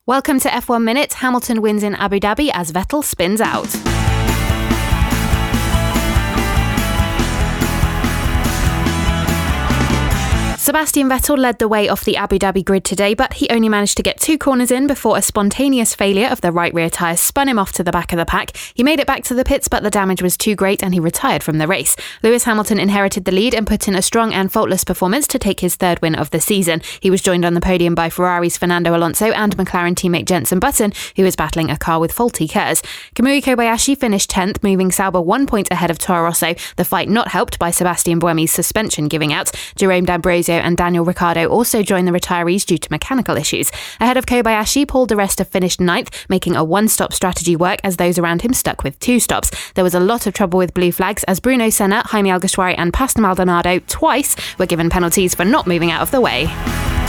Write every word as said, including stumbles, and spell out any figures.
Welcome to F one Minute. Hamilton wins in Abu Dhabi as Vettel spins out. Sebastian Vettel led the way off the Abu Dhabi grid today, but he only managed to get two corners in before a spontaneous failure of the right rear tyre spun him off to the back of the pack. He made it back to the pits, but the damage was too great and he retired from the race. Lewis Hamilton inherited the lead and put in a strong and faultless performance to take his third win of the season. He was joined on the podium by Ferrari's Fernando Alonso and McLaren teammate Jenson Button, who was battling a car with faulty K E R S. Kamui Kobayashi finished tenth, moving Sauber one point ahead of Toro Rosso, the fight not helped by Sebastian Buemi's suspension giving out. Jerome D'Ambrosio and Daniel Ricciardo also joined the retirees due to mechanical issues. Ahead of Kobayashi, Paul di Resta finished ninth, making a one-stop strategy work as those around him stuck with two stops. There was a lot of trouble with blue flags as Bruno Senna, Jaime Alguersuari and Pastor Maldonado twice were given penalties for not moving out of the way.